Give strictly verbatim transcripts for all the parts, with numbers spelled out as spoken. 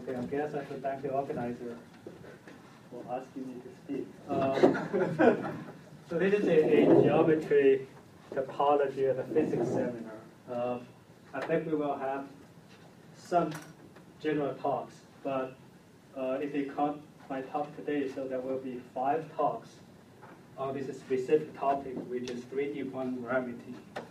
Okay, I guess I should thank the organizer for asking me to speak. Uh, so this is a, a geometry, topology, and a physics seminar. Uh, I think we will have some general talks, but uh, if you count my talk today, so there will be five talks on this specific topic, which is three D quantum gravity.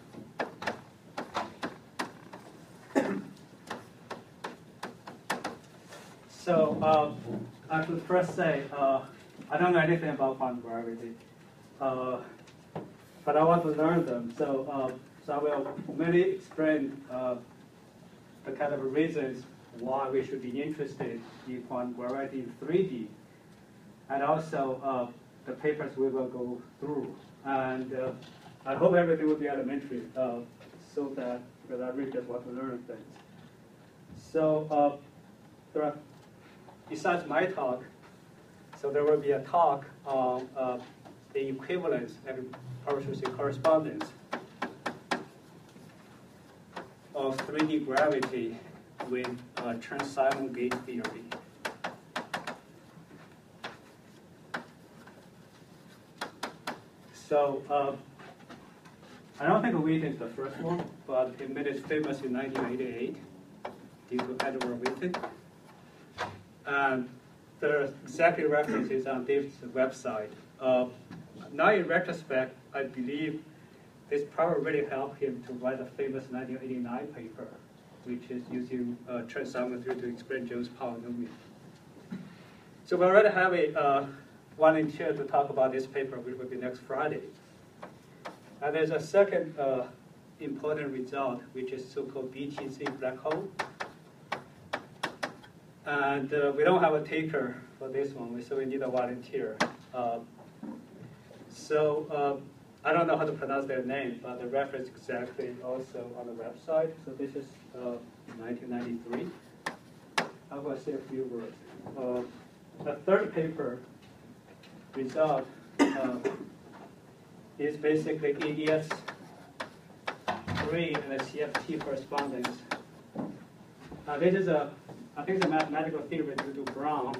So uh, I should first say, uh, I don't know anything about quantum gravity, uh, but I want to learn them. So, uh, so I will mainly explain uh, the kind of reasons why we should be interested in quantum gravity in three D, and also uh, the papers we will go through. And uh, I hope everything will be elementary, uh, so that because I really just want to learn things. So uh, there are, besides my talk, so there will be a talk on uh, the equivalence and partially correspondence of three D gravity with uh, Chern-Simons gauge theory. So uh, I don't think Witten is the first one, but it made it famous in nineteen eighty-eight due to Edward Witten. And there are exactly references on David's website. Uh, now in retrospect, I believe this probably really helped him to write the famous nineteen eighty-nine paper, which is using uh, Chern-Simons theory to explain Jones polynomial. So we already have a uh, volunteer to talk about this paper, which will be next Friday. And there's a second uh, important result, which is so-called B T C black hole. And uh, we don't have a taker for this one, so we need a volunteer. Uh, so uh, I don't know how to pronounce their name, but the reference exactly also on the website. So this is uh, nineteen ninety-three. I will say a few words. Uh, the third paper result uh, is basically E S three and the C F T correspondence. Uh, this is a, I think it's a mathematical theory due to Brown,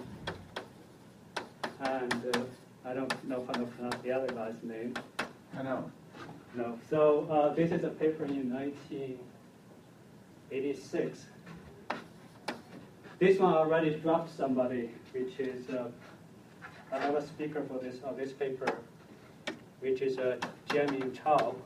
and uh, I don't know how to pronounce the other guy's name. I know. No. So uh, this is a paper in nineteen eighty-six. This one already dropped somebody, which is uh, another speaker for this on uh, this paper, which is uh, Jianming Chao.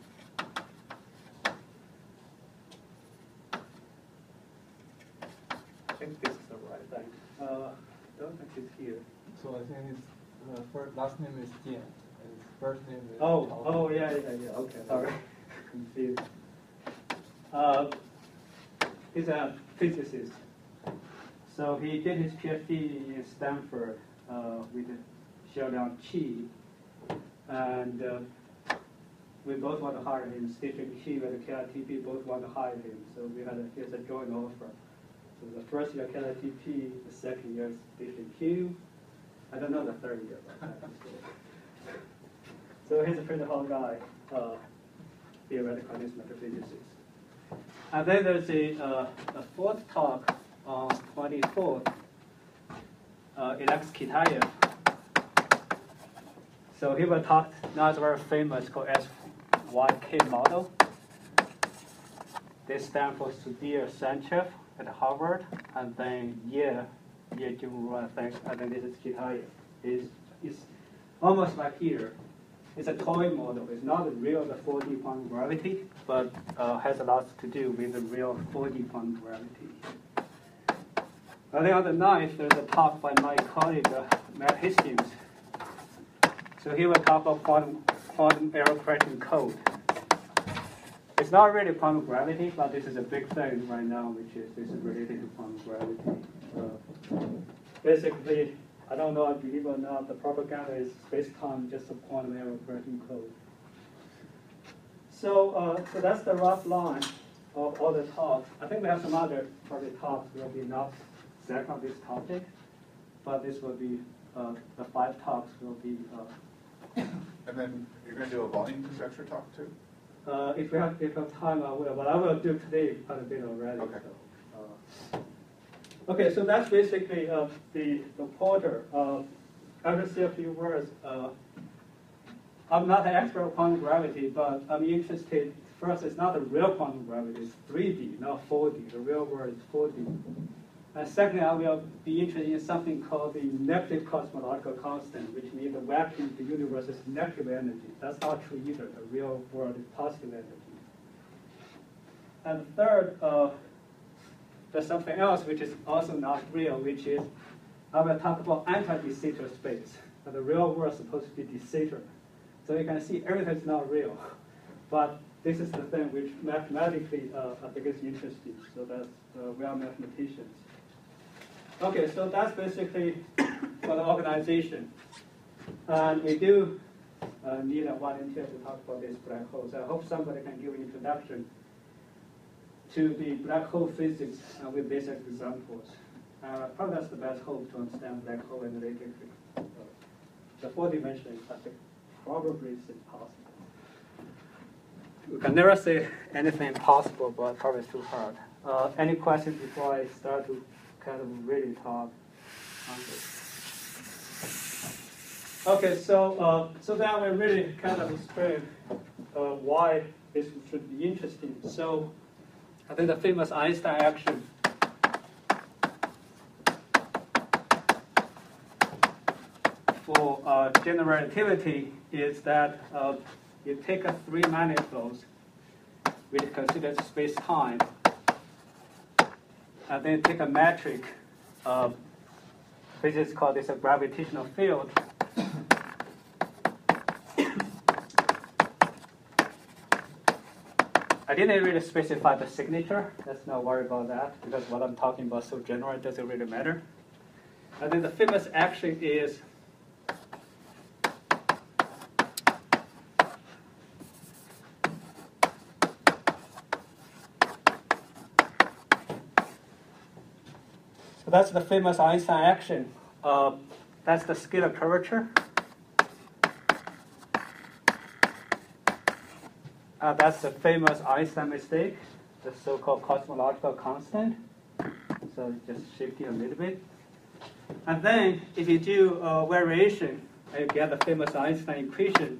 I think this is the right thing. Uh, don't think it's here. So I think his uh, first last name is Jian, and his first name is Oh, Chao. oh yeah, yeah, yeah. Okay, sorry, confused. Uh, he's a physicist. So he did his PhD in Stanford uh, with Xiaoliang Qi, and uh, we both want to hire him. Stephen Qi and the K I T P both want to hire him. So we had a, here's a joint offer. So the first year K I T P, the second year Stephen Q. I don't know the third year. So he's a pretty hot guy, uh, theoretical metaphysicist. And then there's a, uh, a fourth talk on twenty-fourth, uh, Alex Kitaev. So he will talk, now it's very famous, called S Y K model. They stand for Sudhir Sanchev at Harvard, and then Ye, Ye Jungru, I think, and then this is Kitaev. It's, it's almost like here. It's a toy model. It's not the real the four D quantum gravity, but uh, has a lot to do with the real four D quantum gravity. And then on the ninth, there's a talk by my colleague, uh, Matt Hastings. So he will talk about quantum, quantum error correction code. It's not really quantum gravity, but this is a big thing right now, which is this is related to quantum gravity. Uh, basically, I don't know if you believe or not, the propaganda is space-time just a quantum error correction code. So, uh, so that's the rough line of all the talks. I think we have some other probably talks will be not exactly on this topic, but this will be, uh, the five talks will be. Uh, and then you're going to do a volume conjecture talk too? Uh, if we have if we have time, I will. But I will do today quite a bit already. Okay. So, uh, Okay, so that's basically uh, the, the Porter. Uh, I will say a few words. Uh, I'm not an expert on quantum gravity, but I'm interested. First, it's not a real quantum gravity. It's three D, not four D. The real world is four D. And secondly, I will be interested in something called the negative cosmological constant, which means the vacuum of the universe is negative energy. That's not true either. The real world is positive energy. And third, uh, there's something else which is also not real, which is I will talk about anti-de Sitter space. But the real world is supposed to be de Sitter. So you can see everything is not real. But this is the thing which mathematically uh, I think is interesting. So that's uh, we are mathematicians. Okay, so that's basically for the organization. And we do uh, need a volunteer to talk about this black hole. So I hope somebody can give an introduction to the black hole physics uh, with these examples. Uh, probably that's the best hope to understand black hole analytically. Uh, the four dimensional, I think, probably is impossible. We can never say anything impossible, but probably it's too hard. Uh, any questions before I start to kind of really talk on this? Okay, so uh, so then we really kind of explain uh, why this should be interesting. So I think the famous Einstein action for uh, general relativity is that uh, you take a three manifolds, which considers space-time, and then take a metric, uh, which is called this a gravitational field. I didn't really specify the signature. Let's not worry about that, because what I'm talking about is so general, it doesn't really matter. And then the famous action is so that's the famous Einstein action. Uh, that's the scalar curvature. Uh, that's the famous Einstein mistake, the so-called cosmological constant. So just shifting a little bit. And then if you do a variation, you get the famous Einstein equation.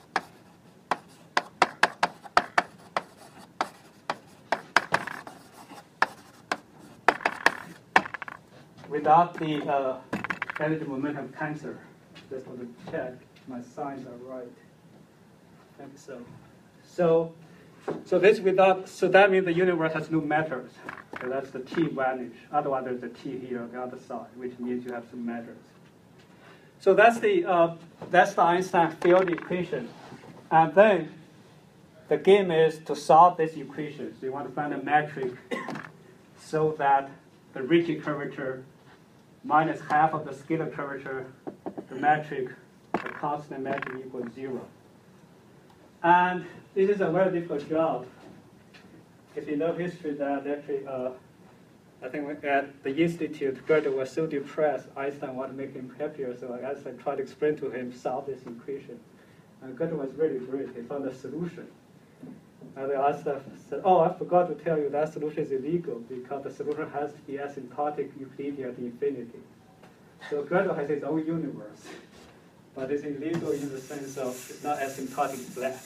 Without the uh, energy momentum tensor. Just want to check my signs are right. I think so. So, so this without, so that means the universe has no matters. So that's the T vanish. Otherwise, there's a T here on the other side, which means you have some matters. So that's the uh, that's the Einstein field equation. And then the game is to solve this equation. So you want to find a metric so that the Ricci curvature minus half of the scalar curvature, the metric, the constant metric equals zero. And this is a very difficult job. If you know history, that actually, uh, I think at the Institute, Gödel was so depressed, Einstein wanted to make him happier, so Einstein tried to explain to him, solve this equation. And Gödel was really great. He found a solution. And Einstein said, oh, I forgot to tell you that solution is illegal because the solution has to be asymptotic Euclidean to infinity. So Gödel has his own universe. But it's illegal in the sense of it's not asymptotic flat.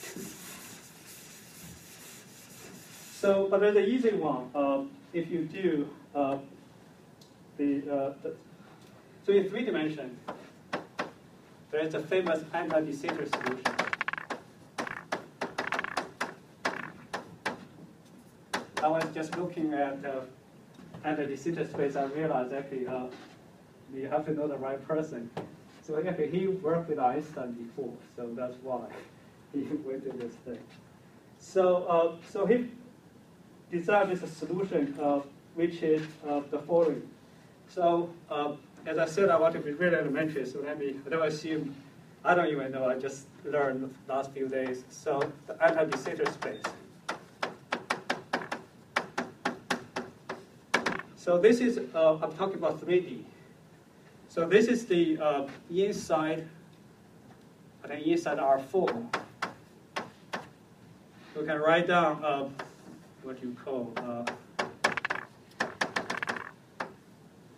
So, but there's an easy one. Uh, if you do uh, the, uh, the, so in three dimensions, there is a famous anti-de Sitter solution. I was just looking at uh, anti-de Sitter space. I realized actually uh, you have to know the right person. So actually, he worked with Einstein before, so that's why he went to this thing. So, uh, so he designed this solution, uh, which is uh, the following. So, uh, as I said, I want to be really elementary. So let me. I don't assume. I don't even know. I just learned the last few days. So the anti-de Sitter space. So this is. Uh, I'm talking about three D. So this is the uh, inside, and then inside R four. We can write down uh, what you call uh,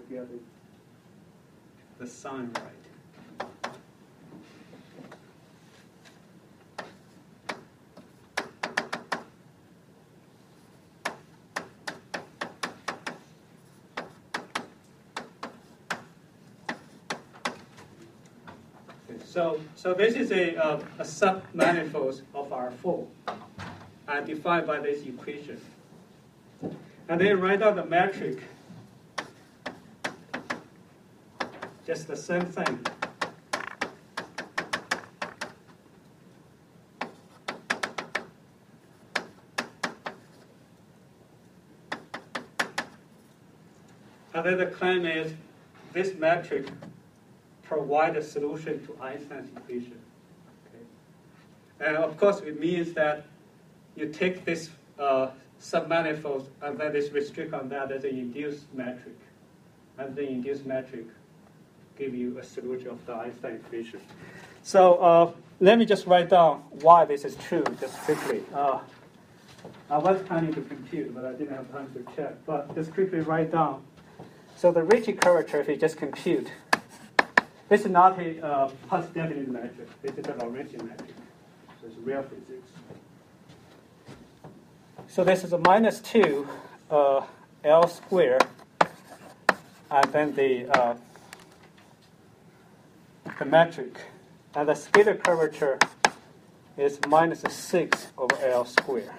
get the, the sign right. So, so this is a, uh, a submanifold of R four, and defined by this equation. And then write out the metric, just the same thing. And then the claim is this metric provide a solution to Einstein's equation. Okay. And of course, it means that you take this uh, submanifold and then this restrict on that as an induced metric. And the induced metric give you a solution of the Einstein equation. So uh, let me just write down why this is true just quickly. Uh, I was planning to compute, but I didn't have time to check. But just quickly write down. So the Ricci curvature, if you just compute, this is not a uh, post-definite metric. This is a Lorentzian metric. So it's real physics. So this is a minus two uh, L squared, and then the uh, the metric, and the scalar curvature is minus six over L squared.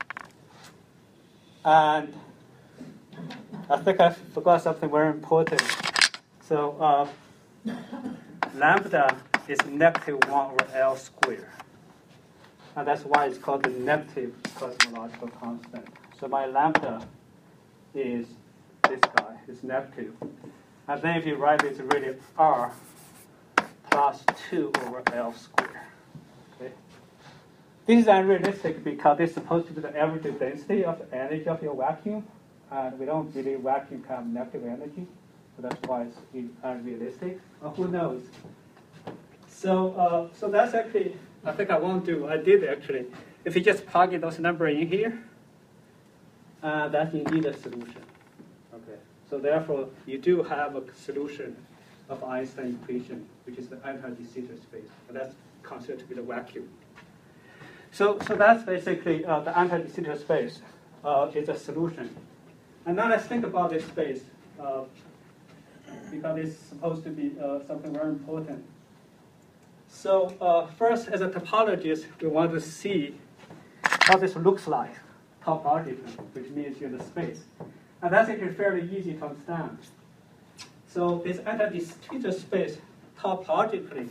And I think I forgot something very important. So uh, lambda is negative one over L squared. And that's why it's called the negative cosmological constant. So my lambda is this guy, it's negative. And then if you write it, it's really R plus two over L squared. Okay? This is unrealistic because it's supposed to be the average density of the energy of your vacuum. And we don't believe vacuum can have negative energy. So that's why it's unrealistic. Or who knows? So, uh, so that's actually, I think I won't do. I did actually. If you just plug in those numbers in here, uh, that's indeed a solution. Okay. So therefore, you do have a solution of Einstein equation, which is the anti-de Sitter space. But that's considered to be the vacuum. So, so that's basically uh, the anti-de Sitter space uh, is a solution. And now let's think about this space, uh, because it's supposed to be uh, something very important. So uh, first, as a topologist, we want to see how this looks like topologically, which means in the space. And that's actually fairly easy to understand. So this anti-de Sitter space topologically.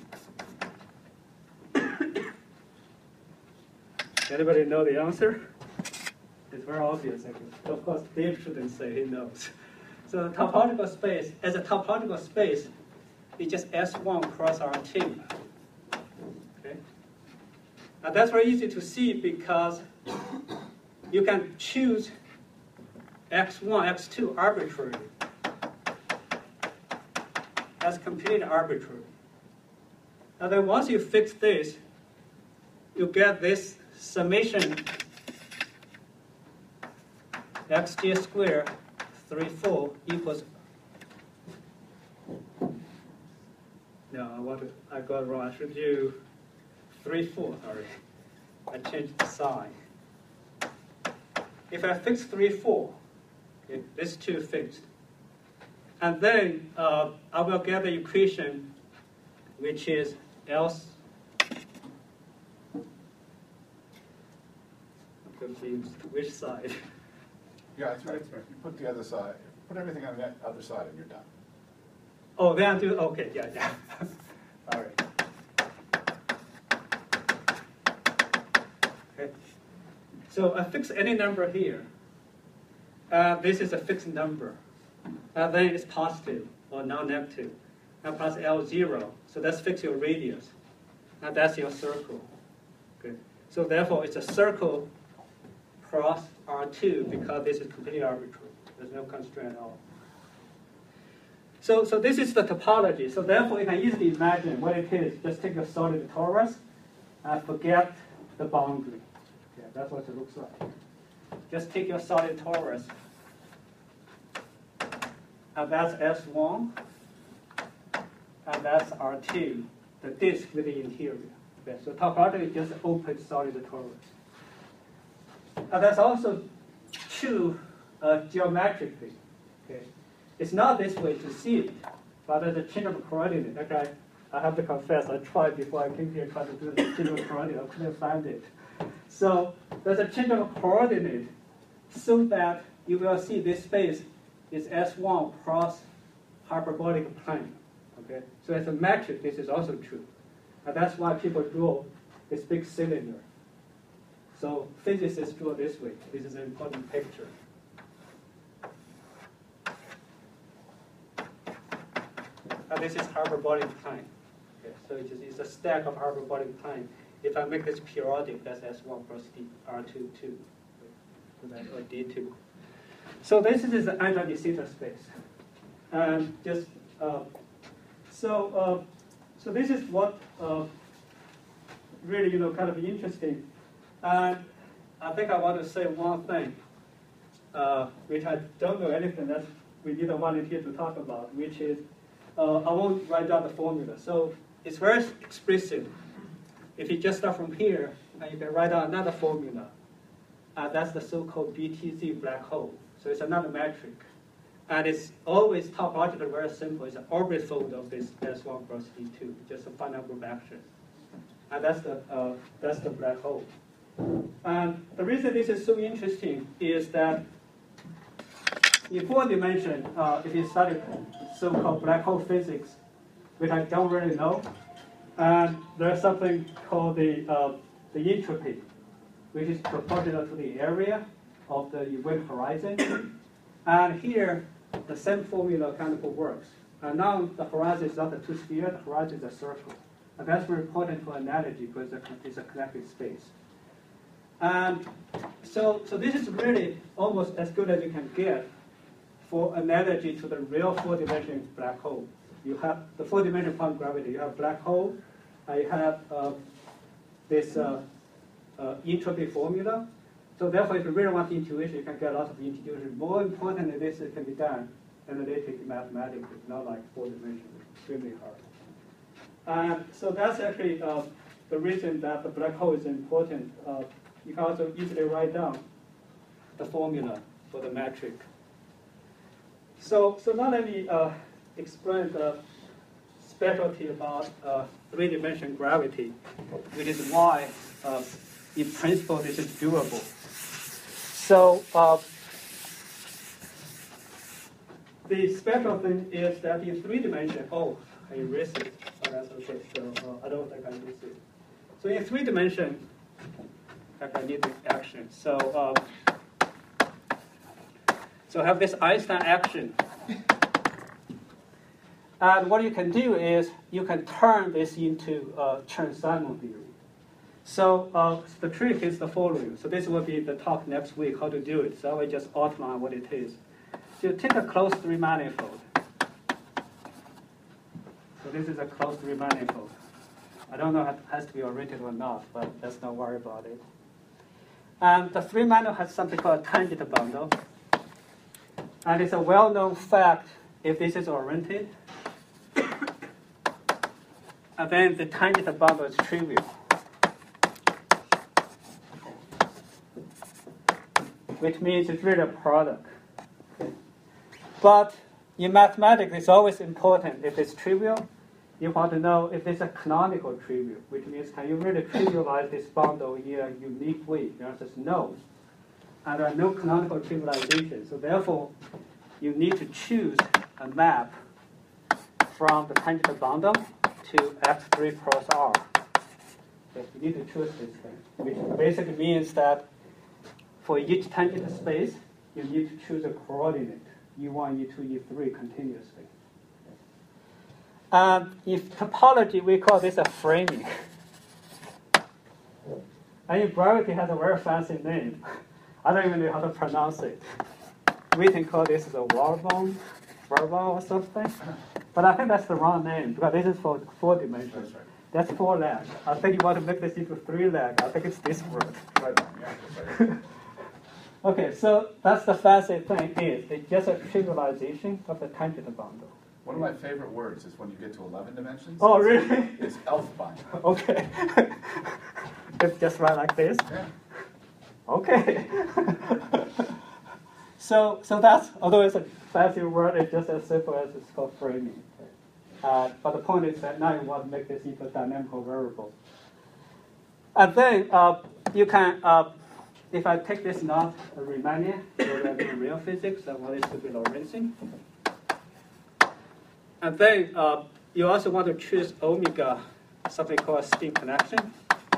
Anybody know the answer? It's very obvious, actually. Of course, Dave shouldn't say he knows. So the topological space, as a topological space, it's just S one cross R two. Okay? And that's very easy to see because you can choose X one, X two arbitrarily. That's completely arbitrary. And then once you fix this, you get this summation xj squared three four equals. No, I want to. I got it wrong. I should do three four. Sorry, I changed the sign. If I fix three four, okay, this two fixed, and then uh, I will get the equation, which is else. I'm confused. Which side? Yeah, it's right. It's right. You put the other side, put everything on the other side and you're done. Oh, then I do, okay, yeah, yeah. All right. Okay. So I fix any number here. Uh, this is a fixed number. Uh, then it's positive or non-negative. And plus L zero. So that's fix your radius. And that's your circle. Okay. So therefore, it's a circle cross R two because this is completely arbitrary. There's no constraint at all. So, so this is the topology. So therefore, you can easily imagine what it is. Just take a solid torus and forget the boundary. Okay, that's what it looks like. Just take your solid torus and that's S one, and that's R two, the disk with the interior. Okay, so topology is just open solid torus. And that's also true uh, geometrically. Okay, it's not this way to see it, but there's a change of coordinate. Okay, I have to confess, I tried before I came here, tried to do the change of coordinate, I couldn't find it. So there's a change of coordinate, so that you will see this space is S one cross hyperbolic plane. Okay, so as a metric, this is also true, and that's why people draw this big cylinder. So physicists draw this way. This is an important picture. And this is hyperbolic plane. Okay, so it is, it's a stack of hyperbolic plane. If I make this periodic, that's S one plus D, R two, two, or D two. So this is the anti-de Sitter space. And just uh, so uh, so this is what uh, really you know kind of interesting. And I think I want to say one thing, uh, which I don't know anything that we need a volunteer to talk about, which is uh, I won't write down the formula. So it's very explicit. If you just start from here, and you can write down another formula, and that's the so-called B T Z black hole. So it's another metric. And it's always topologically very simple. It's an orbifold of this S one plus D two, just a finite group action. And that's the, uh, that's the black hole. And the reason this is so interesting is that in four dimension, uh, if you study so-called black hole physics, which I don't really know, and there's something called the, uh, the entropy, which is proportional to the area of the event horizon. And here, the same formula kind of works. And now the horizon is not a two-sphere, the horizon is a circle. And that's very important for analogy because it's a connected space. And so, so this is really almost as good as you can get for analogy to the real four-dimensional black hole. You have the four-dimensional quantum gravity. You have black hole, and you have uh, this uh, uh, entropy formula. So therefore, if you really want intuition, you can get lots of intuition. More importantly, this can be done analytically, mathematically, not like four-dimensional, extremely hard. And so that's actually uh, the reason that the black hole is important. Uh, you can also easily write down the formula for the metric. So, so now let me uh, explain the specialty about uh, three-dimensional gravity, which is why, uh, in principle, this is doable. So uh, the special thing is that in three dimensions, oh, I erased it. Oh, that's okay. So uh, I don't think I erased it. So in three dimensions, I need the action. So uh, so I have this Einstein action. And what you can do is you can turn this into uh, Chern-Simons theory. So uh, the trick is the following. So this will be the talk next week, how to do it. So I will just outline what it is. So you take a closed Riemann manifold. So this is a closed Riemann manifold. I don't know if it has to be oriented or not, but let's not worry about it. And the three manifold has something called a tangent bundle. And it's a well-known fact if this is oriented. And then the tangent bundle is trivial. Which means it's really a product. Okay. But in mathematics, it's always important if it's trivial. You want to know if it's a canonical trivial, which means can you really trivialize this bundle in a unique way? The answer is no. And there are no canonical trivialization. So therefore, you need to choose a map from the tangent bundle to X three cross R. Okay, you need to choose this thing, which basically means that for each tangent space, you need to choose a coordinate, E one, E two, E three continuously. And in topology, we call this a framing. And in gravity has a very fancy name. I don't even know how to pronounce it. We can call this a Warbon, Warbon or something. But I think that's the wrong name, because this is for four dimensions. That's right. That's four leg. I think you want to make this into three leg. I think it's this word. Right on, yeah. Okay, so that's the fancy thing is, it's just a trivialization of the tangent bundle. One of my favorite words is when you get to eleven dimensions. Oh, really? It's elf bind. Okay. It's just right like this? Yeah. Okay. so, so that's, although it's a fancy word, it's just as simple as it's called framing. Uh, but the point is that now you want to make this into a dynamical variable. And then uh, you can, uh, if I take this not a Riemannian, so that in real physics, I want it to be Lorentzian. And then uh, you also want to choose omega, something called spin connection.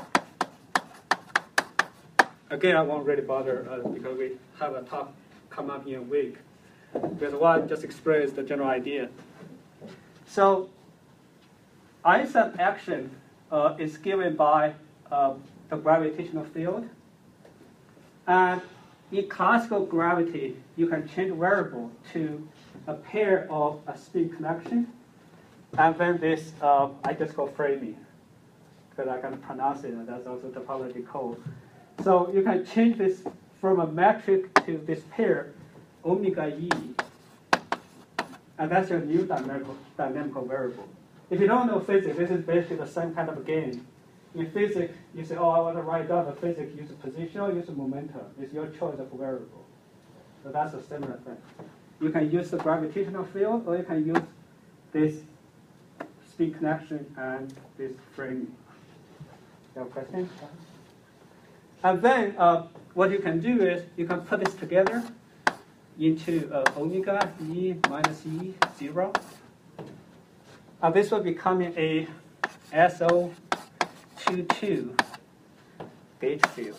Again, I won't really bother uh, because we have a talk come up in a week. Because one just explains the general idea. So Einstein action uh, is given by uh, the gravitational field. And in classical gravity, you can change variable to a pair of a spin connection. And then this, uh, I just call framing, because I can pronounce it, and that's also topology code. So you can change this from a metric to this pair, omega e, and that's your new dynamical, dynamical variable. If you don't know physics, this is basically the same kind of a game. In physics, you say, oh, I want to write down the physics, use position or use momentum. It's your choice of variable. So that's a similar thing. You can use the gravitational field, or you can use this spin connection and this framing. You have a question? And then uh, what you can do is you can put this together into uh, omega e minus e zero. And this will become a S O two two gauge field.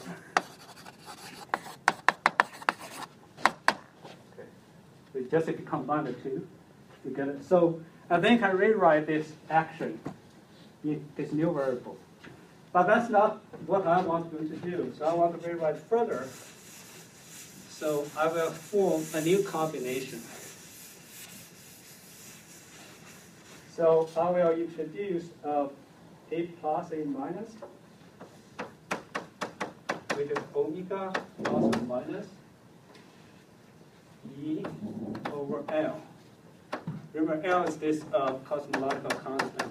Okay. So just if you combine the two, you get it. So and then you can rewrite this action in this new variable. But that's not what I want you to do. So I want to rewrite further. So I will form a new combination. So I will introduce uh, A plus A minus, which is omega plus or minus E over L. Remember, L is this uh, cosmological constant.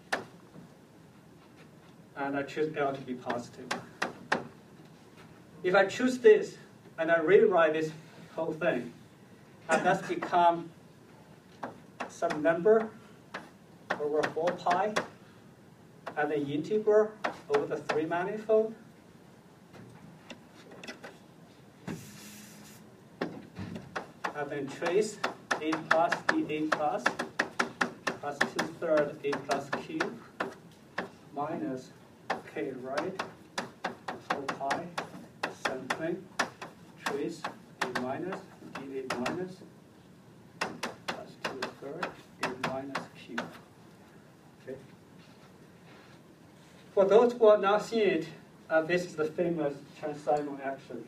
And I choose L to be positive. If I choose this, and I rewrite this whole thing, and that's become some number over four pi, and the integral over the three manifold. And then trace A plus D A plus plus two thirds A plus Q minus K right, four pi, same thing, trace A minus, D A minus, plus two thirds, A minus Q. Okay. For those who are not seeing it, uh, this is the famous Chern-Simons action.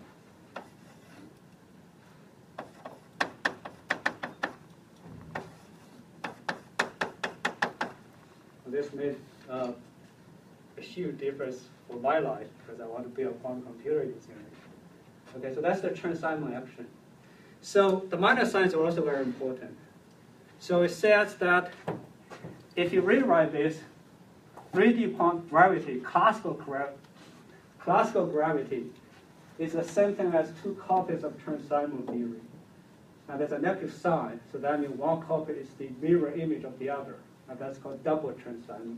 This made uh, a huge difference for my life because I want to build a quantum computer using it. Okay, so that's the Chern-Simons action. So the minor signs are also very important. So it says that if you rewrite this, three D quantum gravity, classical, gra classical gravity, is the same thing as two copies of Chern-Simons theory. And there's a negative sign, so that means one copy is the mirror image of the other. And that's called double Chern-Simons.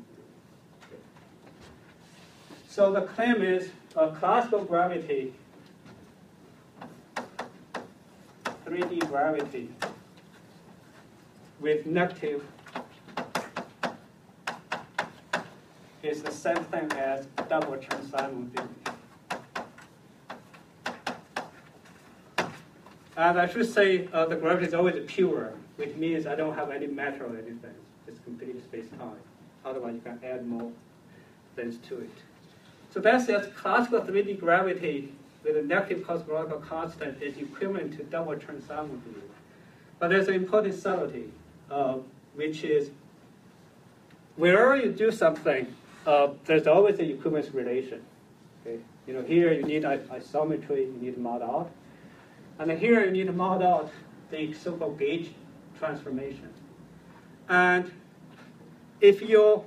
So the claim is uh, classical gravity, three D gravity, with negative is the same thing as double Chern-Simons theory. And I should say uh, the gravity is always pure, which means I don't have any matter or anything. It's complete space-time. Otherwise, you can add more things to it. So that says classical three D gravity with a negative cosmological constant is equivalent to double Chern-Simons theory. But there's an important subtlety, uh, which is wherever you do something, uh, there's always an equivalence relation. Okay, you know, here you need isometry, you need to model out. And then here you need to model out the so-called gauge transformation. And if your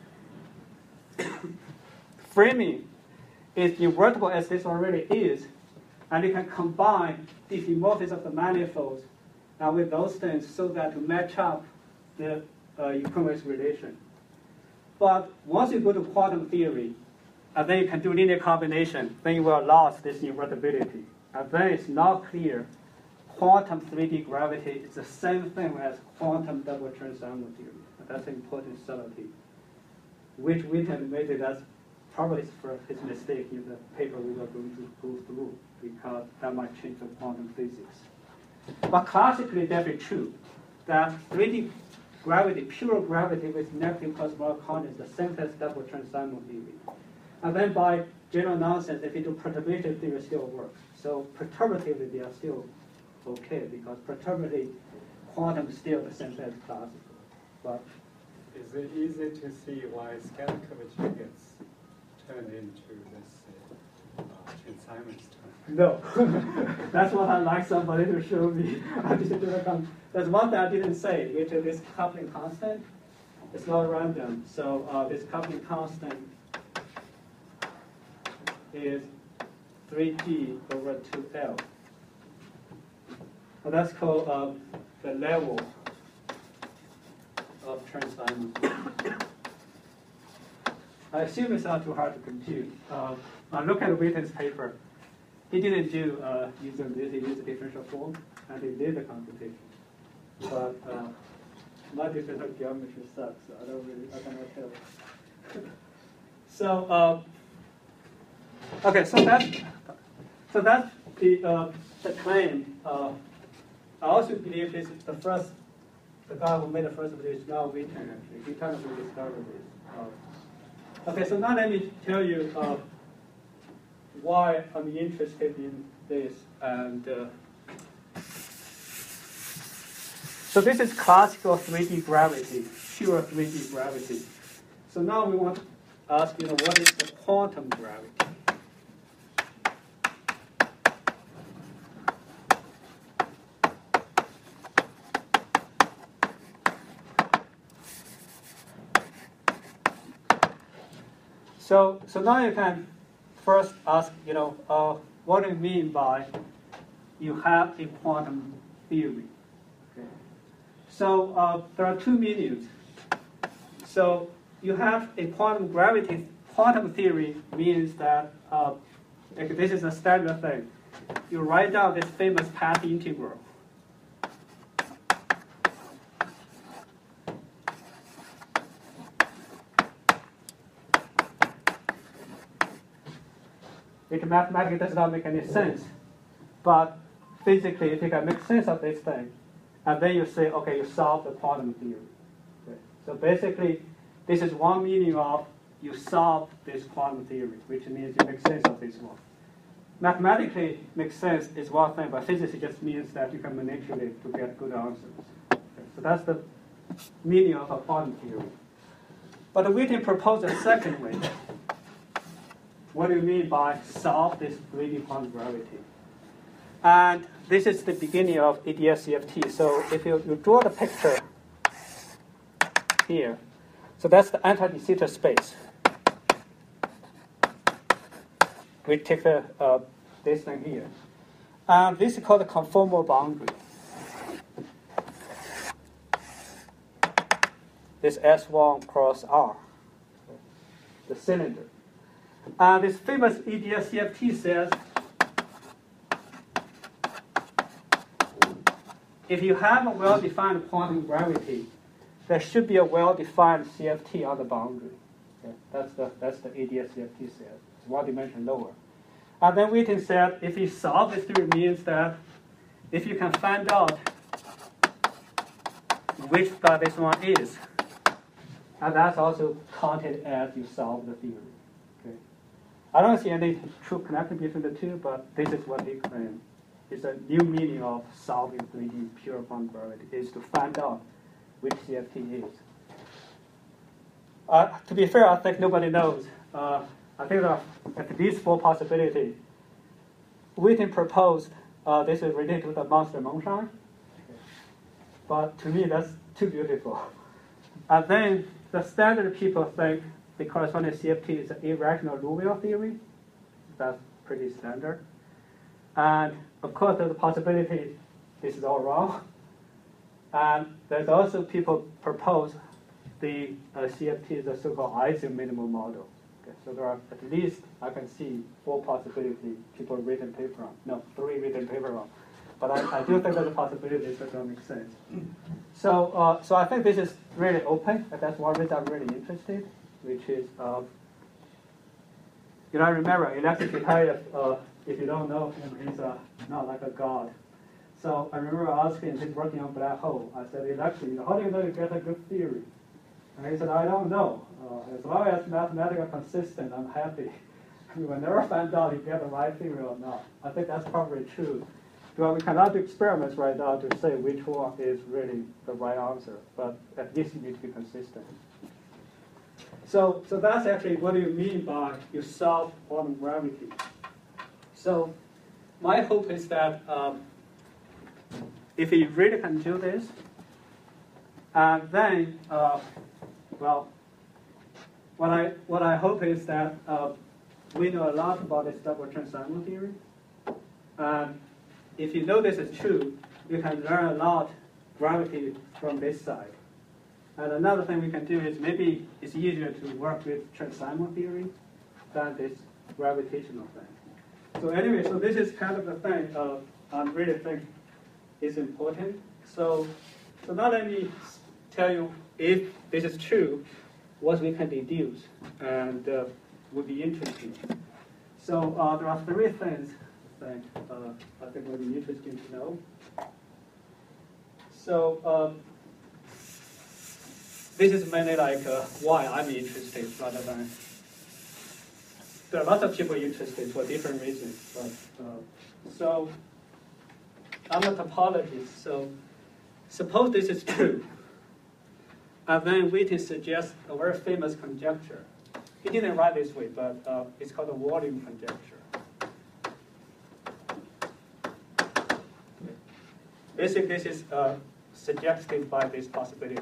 framing is invertible as this already is, and you can combine the diffeomorphism of the manifolds uh, with those things so that to match up the uh, equivalence relation. But once you go to quantum theory, and then you can do linear combination, then you will lose this invertibility. And then it's not clear quantum three D gravity is the same thing as quantum double transensemble theory. And that's an important subtlety, which we can make it as probably for his mistake in the paper we are going to go through, because that might change the quantum physics. But classically, that is true, that three D gravity, pure gravity with negative cosmological constants, the same as double transensemble theory. And then by general nonsense, if you do perturbation theory, still works. So perturbatively, they are still okay, because perturbatively, quantum is still the same as classical. But is it easy to see why scalar curvature gets turned into this uh, Chern-Simons term? no, that's what I'd like somebody to show me. I didn't do it on- There's one thing I didn't say, which is this coupling constant. It's not random. So uh, this coupling constant is three G over two L. Well, that's called uh, the level of Chern-Simons. I assume it's not too hard to compute. Uh, I look at Witten's paper. He didn't do uh, using this, he used a differential form, and he did the computation. But uh, my differential geometry sucks, so I don't really, I cannot tell. So, uh, okay, so that's, so that's the, uh, the claim. Uh, I also believe this is the first, the guy who made the first of this is now Witten, actually. He kind of rediscovered this. Uh, okay, so now let me tell you uh, why I'm interested in this. And uh, so this is classical three D gravity, pure three D gravity. So now we want to ask, you know, what is the quantum gravity? So, so now you can first ask, you know, uh, what do you mean by you have a quantum theory? Okay. So uh, there are two meanings. So you have a quantum gravity. Quantum theory means that uh, like this is a standard thing. You write down this famous path integral. Which mathematically does not make any sense. But physically, if you can make sense of this thing, and then you say, okay, you solve the quantum theory. Okay. So basically, this is one meaning of you solve this quantum theory, which means you make sense of this one. Mathematically, make sense is one thing, but physics just means that you can manipulate to get good answers. Okay. So that's the meaning of a quantum theory. But Witten proposed a second way. What do you mean by solve this three D quantum gravity? And this is the beginning of E D S C F T. So if you, you draw the picture here, so that's the anti-de Sitter space. We take the, uh, this thing here. And this is called the conformal boundary. This S one cross R, the cylinder. Uh, this famous E D S C F T says, if you have a well-defined quantum gravity, there should be a well-defined C F T on the boundary. Okay? That's the that's the E D S C F T says. It's one dimension lower. And then Witten said, if you solve this theory, means that if you can find out which star this one is, and that's also counted as you solve the theory. Okay? I don't see any true connection between the two, but this is what he claimed. It's a new meaning of solving three D pure quantum gravity, is to find out which C F T is. Uh, to be fair, I think nobody knows. Uh, I think there are at least four possibilities. Witten proposed uh, this is related to the monster moonshine, but to me that's too beautiful. And then the standard people think the corresponding C F T is an irrational Liouville theory. That's pretty standard. And of course, there's a possibility this is all wrong. And there's also people propose the uh, C F T is a so-called Ising minimal model. Okay, so there are at least, I can see four possibilities people written paper on. No, three written paper on. But I, I do think there's a possibility that don't make sense. So, uh, so I think this is really open, and that's one reason I'm really interested, which is, uh, you know, I remember Alexei Kitaev, uh, if you don't know him, he's uh, not like a god. So I remember asking him, he's working on black hole. I said, Alexei, you know, how do you know you get a good theory? And he said, I don't know. Uh, as long as mathematics are consistent, I'm happy. You will never find out if you get the right theory or not. I think that's probably true. Well, we cannot do experiments right now to say which one is really the right answer, but at least you need to be consistent. So, so that's actually what do you mean by you solve quantum gravity. So my hope is that um, if you really can do this, and then, uh, well, what I, what I hope is that uh, we know a lot about this double Chern-Simons theory. And if you know this is true, you can learn a lot gravity from this side. And another thing we can do is maybe it's easier to work with Chern-Simons theory than this gravitational thing. So anyway, so this is kind of the thing uh, I really think is important. So, so now let me tell you if this is true, what we can deduce, and uh, would be interesting. So uh, there are three things that uh, I think would be interesting to know. So um, this is mainly like uh, why I'm interested rather than, there are lots of people interested for different reasons. But, uh, so I'm a topologist, so suppose this is true. And then Witten suggests a very famous conjecture. He didn't write this way, but uh, it's called the volume conjecture. Basically, this is uh, suggested by this possibility.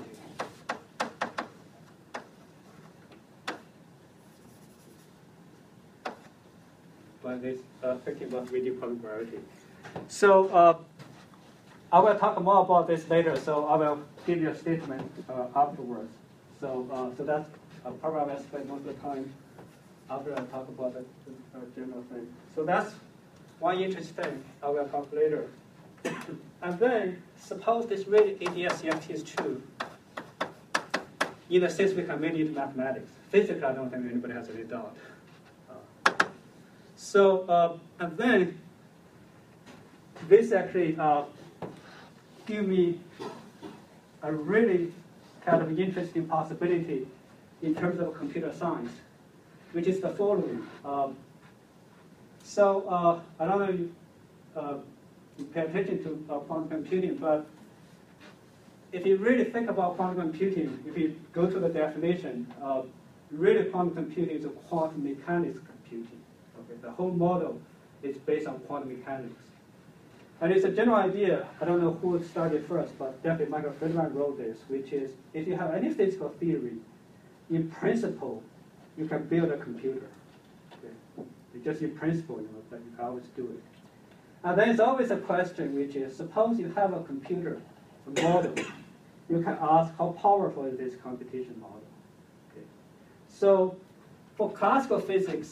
By this uh, thinking about radio quantum gravity. So uh, I will talk more about this later. So I will give you a statement uh, afterwards. So uh, so that's uh, probably I will spend most of the time after I talk about the uh, general thing. So that's one interesting thing I will talk later. And then, suppose this really A D S C F T is true. In a sense, we can make it mathematics. Physically, I don't think anybody has any doubt. Uh, so, uh, and then, this actually uh, give me a really kind of interesting possibility in terms of computer science, which is the following. Um, so, uh, I don't know if you, uh, you pay attention to uh, quantum computing, but if you really think about quantum computing, if you go to the definition, uh, really quantum computing is a quantum mechanics computing. Okay, the whole model is based on quantum mechanics. And it's a general idea, I don't know who started first, but definitely Michael Friedman wrote this, which is if you have any physical theory, in principle, you can build a computer. Okay? It's just in principle, you know, that you can always do it. And then there's always a question, which is, suppose you have a computer, a model, you can ask how powerful is this computation model. Okay. So for classical physics,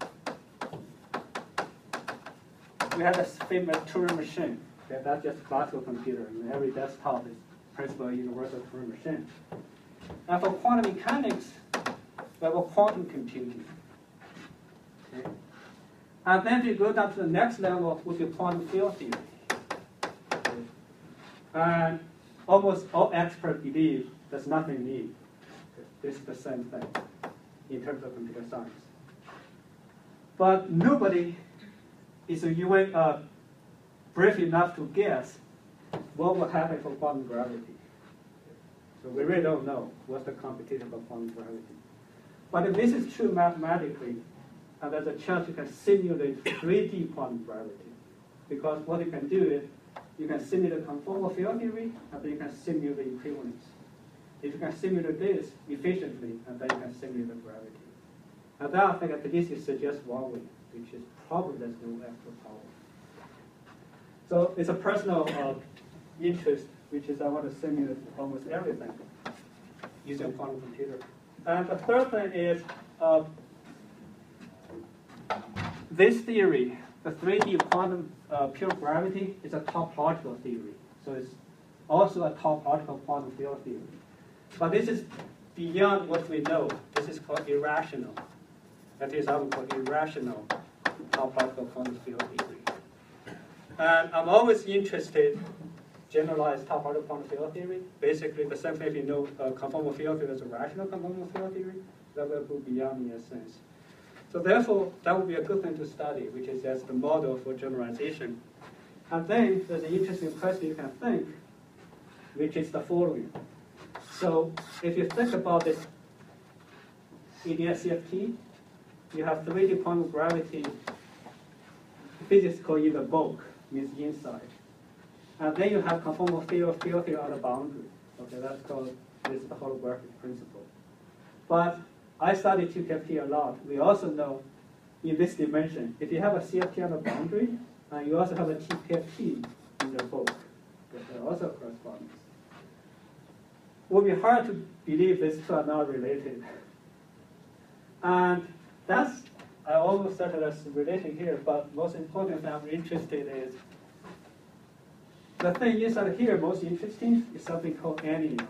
we have this famous Turing machine. Okay, that's just classical computer. You know, every desktop is principally a universal Turing machine. And for quantum mechanics, we have a quantum computing. Okay. And then we go down to the next level with the quantum field theory. Okay. And almost all experts believe there's nothing new. Okay. This is the same thing in terms of computer science. But nobody is even uh, brave enough to guess what will happen for quantum gravity. So we really don't know what's the computation of quantum gravity. But if this is true mathematically, and there's a chance you can simulate three D quantum gravity. Because what you can do is you can simulate conformal field theory, and then you can simulate equivalence. If you can simulate this efficiently, and then you can simulate gravity. And that, I think, at least it suggests one way, which is probably there's no extra power. So it's a personal uh, interest, which is I want to simulate almost everything using a quantum computer. And the third thing is uh, this theory, the three D quantum uh, pure gravity, is a topological theory. So it's also a topological quantum field theory. But this is beyond what we know. This is called irrational. That is, I would call irrational topological quantum field theory. And I'm always interested in generalized topological quantum field theory. Basically, the same thing if you know uh, conformal field theory is a rational conformal field theory, that will go beyond in a sense. So therefore, that would be a good thing to study, which is as the model for generalization. And then there's an interesting question you can think, which is the following. So if you think about this E D S C F T, you have three D quantum gravity, physics called either bulk, means inside. And then you have conformal field, field theory on the boundary. Okay, that's called, this is the holographic principle. But I study T K F T a lot. We also know in this dimension, if you have a C F T on the boundary, and you also have a T K F T in the bulk, there are also correspondence. It would be hard to believe these two are not related. And that's, I almost started as relating here, but most important thing I'm interested in is, the thing inside here most interesting is something called anyons.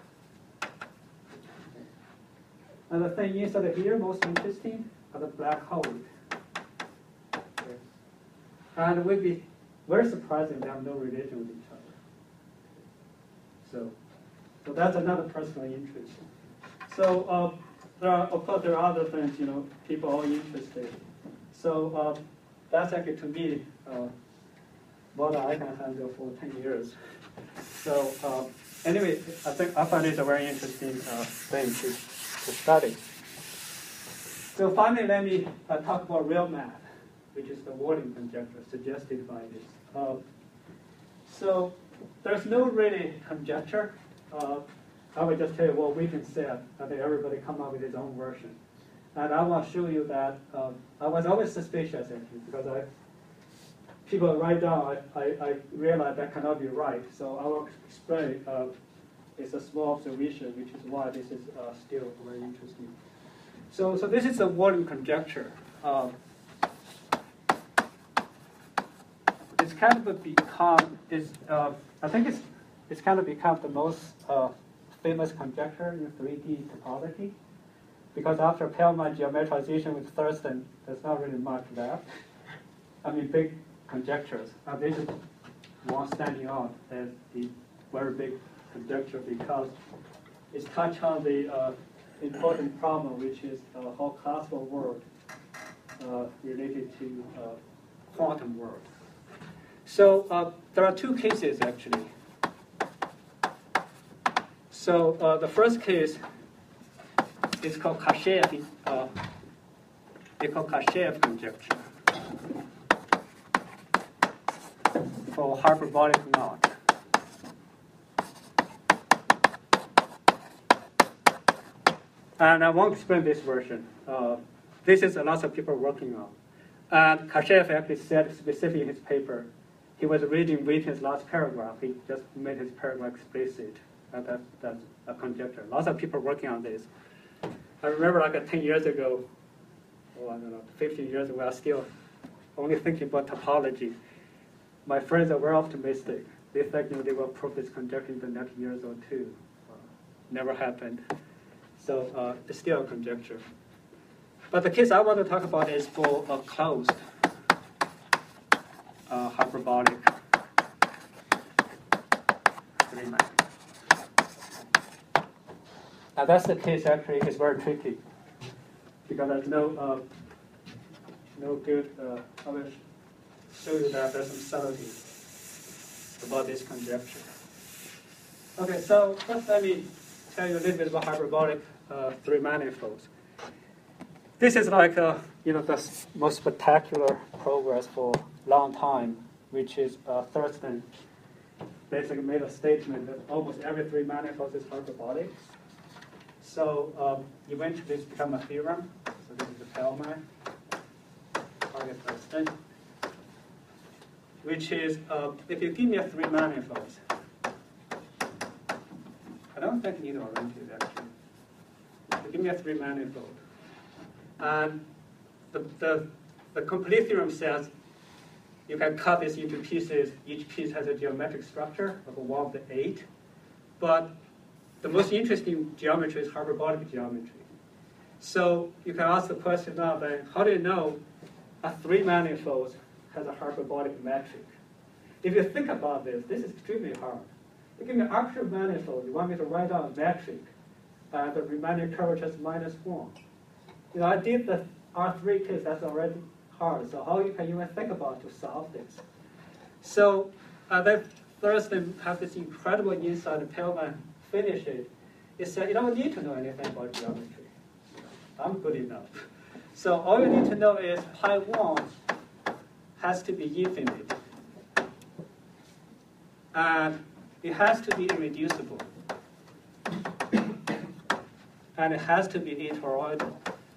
And the thing inside here most interesting are the black holes. Okay. And it would be very surprising they have no relation with each other. So, so that's another personal interest. So uh, there are, of course, there are other things, you know, people are interested. So uh, that's actually, to me, uh, what I can handle for ten years. So uh, anyway, I think I find it a very interesting uh, thing to, to study. So finally, let me uh, talk about real math, which is the Warding conjecture suggested by this. Uh, so there's no really conjecture. Uh, I will just tell you what Witten said, and then everybody come up with his own version. And I want to show you that uh, I was always suspicious, actually, because I people write down, I, I, I realize that cannot be right. So I will explain. Uh, it's a small observation, which is why this is uh, still very interesting. So, so this is the Warding conjecture. Uh, it's kind of become is uh, I think it's it's kind of become the most uh, famous conjecture in three D topology, because after Pellman geometrization with Thurston, there's not really much left. I mean, big conjectures. Uh, this is one standing out as the very big conjecture because it's touched on the uh, important problem, which is uh, how classical world uh, related to uh, quantum world. So uh, there are two cases actually. So uh, the first case is called Kashev. Uh, it's called Kashev conjecture for hyperbolic knot. And I won't explain this version. Uh, this is a lot of people working on. And Kashev actually said specifically in his paper, he was reading Witten's last paragraph. He just made his paragraph explicit. And that, that's a conjecture. Lots of people working on this. I remember like uh, ten years ago, oh, I don't know, fifteen years ago, I was still only thinking about topology. My friends are very optimistic. They think you know, they will prove this conjecture in the next years or two. Uh, never happened. So uh, it's still a conjecture. But the case I want to talk about is for a closed uh, hyperbolic Riemann. Now that's the case actually is very tricky because there's no uh, no good. Uh, I will show you that there's some subtlety about this conjecture. Okay, so first let me tell you a little bit about hyperbolic uh, three manifolds. this is like uh, you know the s- most spectacular progress for a long time, which is uh, Thurston basically made a statement that almost every three manifolds is hyperbolic. So um, eventually it's become a theorem. So this is the Pellman target Thurston, which is uh, if you give me a three manifolds, I don't think you need to arrange it actually. If you give me a three manifold, and the, the, the complete theorem says you can cut this into pieces. Each piece has a geometric structure of one of the eight. But the most interesting geometry is hyperbolic geometry. So you can ask the question now, then, how do you know a three manifold has a hyperbolic metric? If you think about this, this is extremely hard. You give me an actual manifold, you want me to write down a metric, and the remaining curvature is minus one. You know, I did the R three case, that's already hard. So how you can even think about to solve this? So uh, then Thurston have this incredible insight, and Pellman finish it. It said you don't need to know anything about geometry. I'm good enough. So all you need to know is pi one has to be infinite. And it has to be irreducible. And it has to be toroidal.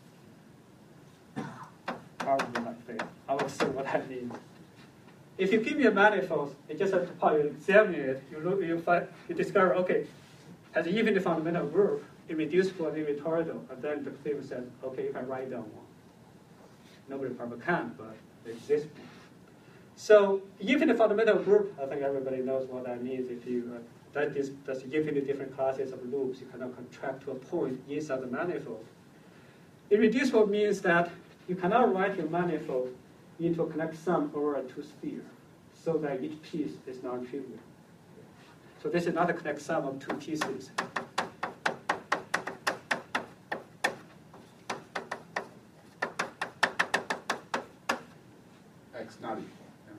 Probably not fair. I will see what that means. If you give me a manifold, you just have to you examine it, you look, you find, you discover, okay, has an infinite fundamental group, irreducible and irretorical, and then the theorem says, okay, you can write down one. Nobody probably can, but it exists. So infinite fundamental group, I think everybody knows what that means. If you uh, that is that's infinite different classes of loops, you cannot contract to a point inside the manifold. Irreducible means that you cannot write your manifold into a connect sum over a two sphere, so that each piece is non-trivial. So this is not a connect sum of two pieces. X not equal.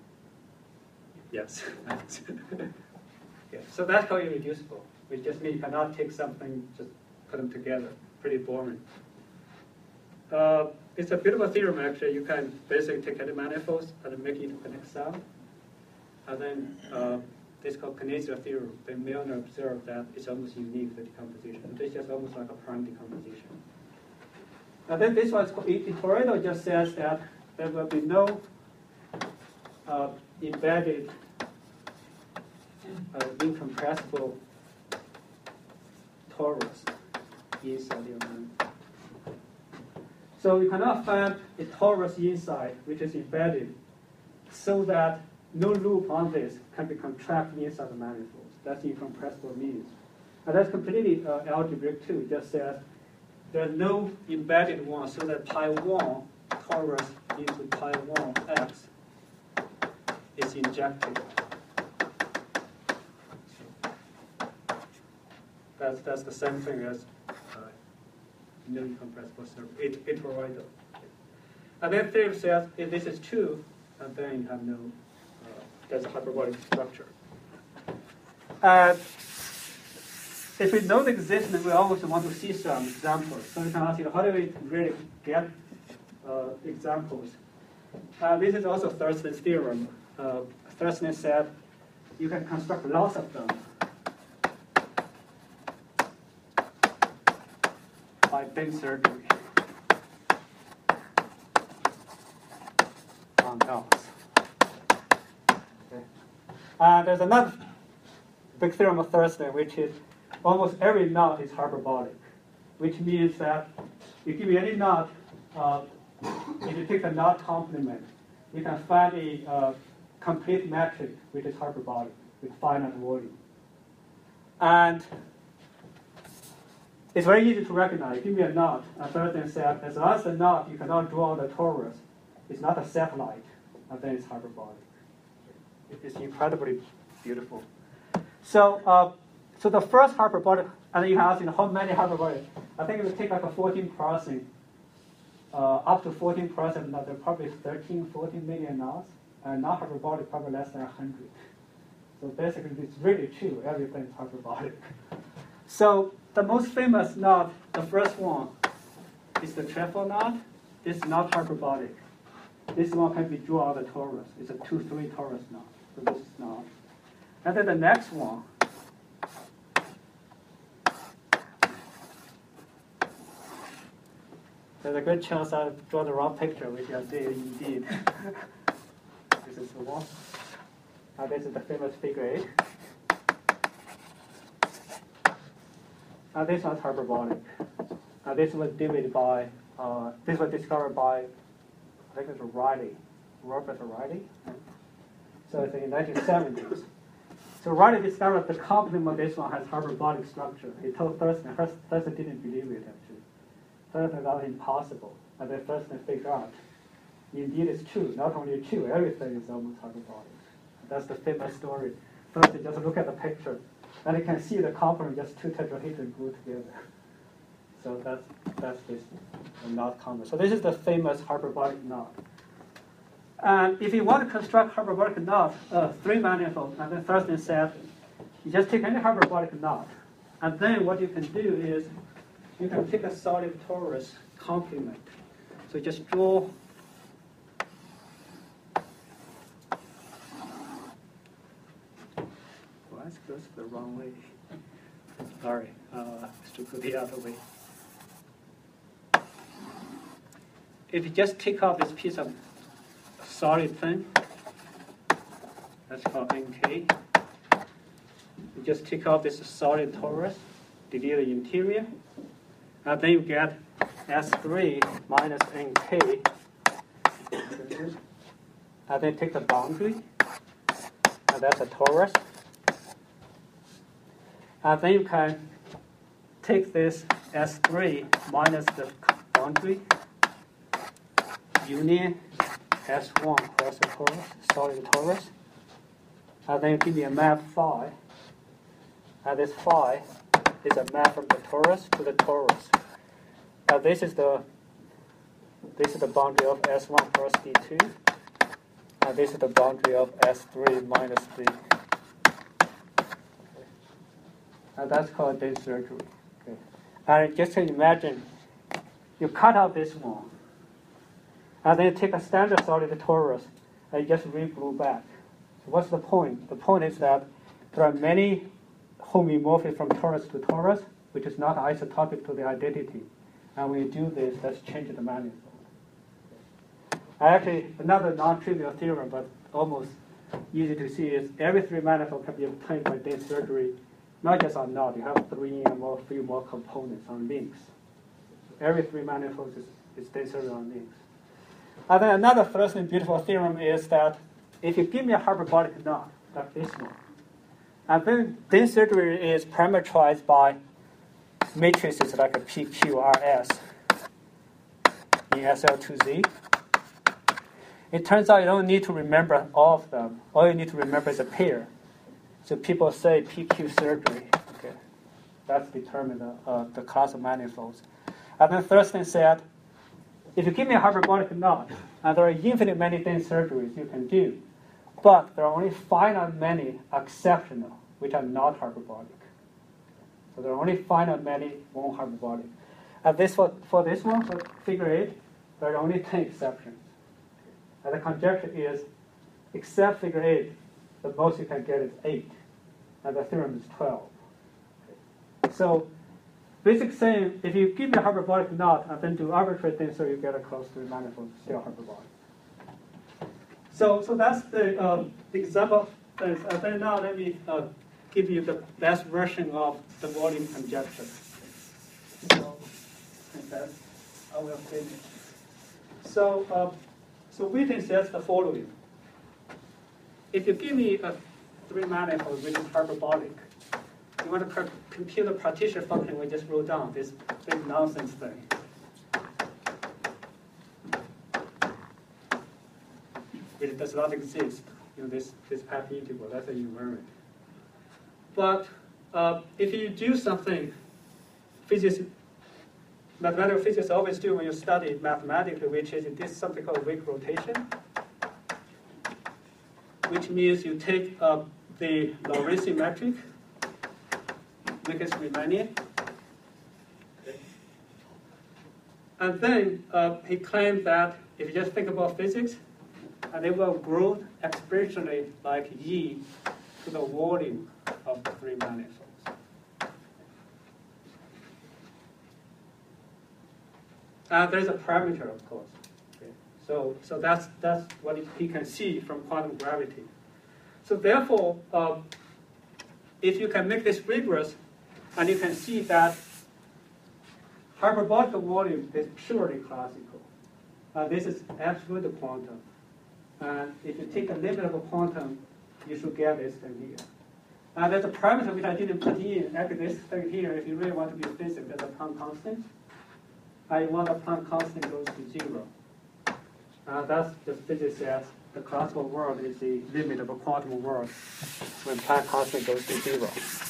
Yes. Yeah. So that's called irreducible, which just means you cannot take something, just put them together. Pretty boring. Uh, it's a bit of a theorem, actually. You can basically take any manifolds and make it into connect sum. And then uh, this is called Knizia theorem. Then Milner observed that it's almost unique, the decomposition. It's just almost like a prime decomposition. And then this one, toroidal just says that there will be no uh, embedded uh, incompressible torus inside your manifold. So you cannot find a torus inside which is embedded so that no loop on this can be contracted inside the manifold. That's incompressible means. And that's completely uh, algebraic too. It just says there's no embedded one so that pi one torus into pi one x is injected. That's, that's the same thing as uh, no incompressible circle, it, toroidal. And then theorem says if this is true, and then you have no, uh, there's a hyperbolic structure. And if we know the existence, we always want to see some examples. So you can ask, you know, how do we really get uh, examples? Uh, this is also Thurston's theorem. Uh, Thurston said you can construct lots of them by Bing surgery on knots. Okay. Uh, there's another big theorem of Thurston, which is almost every knot is hyperbolic, which means that you give me any knot, uh, if you take the knot complement, you can find a uh, complete metric which is hyperbolic with finite volume. And it's very easy to recognize. Give me a knot, and Thurston said, as long as the knot you cannot draw the torus, it's not a satellite, and then it's hyperbolic. It's incredibly beautiful. So, uh, so the first hyperbolic, and you can ask, you know, how many hyperbolic? I think it would take like a fourteen processing, uh, up to fourteen processing, there are probably thirteen, fourteen million knots, and not hyperbolic probably less than one hundred. So basically, it's really true. Everything is hyperbolic. So the most famous knot, the first one, is the trefoil knot. this is not hyperbolic. This one can be drawn on the torus. It's a two three torus knot. So this is not. And then the next one. There's a good chance I draw the wrong picture, which I did indeed. This is the one. And this is the famous figure eight. And this one's hyperbolic. And this was divided by, uh, this was discovered by, I think it's Riley, Robert Riley. So it's in the nineteen seventies. So Riley discovered the complement of this one has hyperbolic structure. He told Thurston, Thurston didn't believe it actually. Thurston thought impossible. And then Thurston figured out, indeed it's true. Not only true, everything is almost hyperbolic. That's the famous story. Thurston just look at the picture, and you can see the complement just two tetrahedrons glued together. So that's that's this knot complement. So this is the famous hyperbolic knot. And if you want to construct hyperbolic knot, uh, three manifold, and then Thurston said, you just take any hyperbolic knot, and then what you can do is you can take a solid torus complement. So just draw. Well, this goes the wrong way. Sorry, uh, let's do it the other way. If you just take off this piece of solid thing, that's called N K. You just take off this solid torus, delete the interior, and then you get S three minus N K. And then take the boundary, and that's a torus. And then you can take this S three minus the boundary, union S one cross the torus, solid torus. And then you give me a map phi. And this phi is a map from the torus to the torus. Now this is the this is the boundary of S one cross D two. And this is the boundary of S three minus D. And that's called dense surgery. Okay. And just imagine you cut out this one. And then you take a standard solid torus and you just re-glue back. So what's the point? The point is that there are many homomorphic from torus to torus, which is not isotopic to the identity. And when you do this, let's change the manifold. Actually, another non-trivial theorem, but almost easy to see, is every three manifold can be obtained by dense surgery, not just on knot. You have three or more, few more components on links. So every three manifolds is, is dense surgery on links. And then another first and beautiful theorem is that if you give me a hyperbolic knot, like this one, and then dense surgery is parameterized by matrices like a P Q R S in S L two Z. It turns out you don't need to remember all of them. All you need to remember is a pair. So people say P Q surgery. Okay, that's determined uh, uh, the class of manifolds. And then Thurston said, if you give me a hyperbolic knot, and there are infinite many dense surgeries you can do, but there are only finite many exceptional, which are not hyperbolic. So there are only finite many one hyperbolic. And this for, for this one, for figure eight, there are only ten exceptions. And the conjecture is, except figure eight, the most you can get is eight, and the theorem is twelve. So basic saying, if you give me a hyperbolic knot and then do arbitrary things, so you get a close to the manifold, still hyperbolic. So, so that's the, um, the example. And then now let me uh, give you the best version of the volume conjecture. So, and that's, I will finish. So, um, so Witten says the following. If you give me a three manifold which is hyperbolic, you want to compute the partition function we just wrote down, this big nonsense thing. Which does not exist. You know, this, this happy integral, that's an invariant. But uh, if you do something, physics, mathematical physics always do when you study mathematically, which is this something called weak rotation, which means you take uh, the Lorentz metric, make it Riemannian, And then uh, he claimed that if you just think about physics, and it will grow exponentially like E to the volume of the three manifolds. Uh, there's a parameter, of course. Okay. So, so that's, that's what he can see from quantum gravity. So therefore, uh, if you can make this rigorous, and you can see that hyperbolic volume is purely classical. Uh, this is absolute quantum. And if you take the limit of a quantum, you should get this thing here. And there's a parameter which I didn't put in. Actually, this thing here, if you really want to be a physicist, there's a Planck constant. I want the Planck constant goes to zero. Uh, that's the physics says the classical world is the limit of a quantum world when Planck constant goes to zero.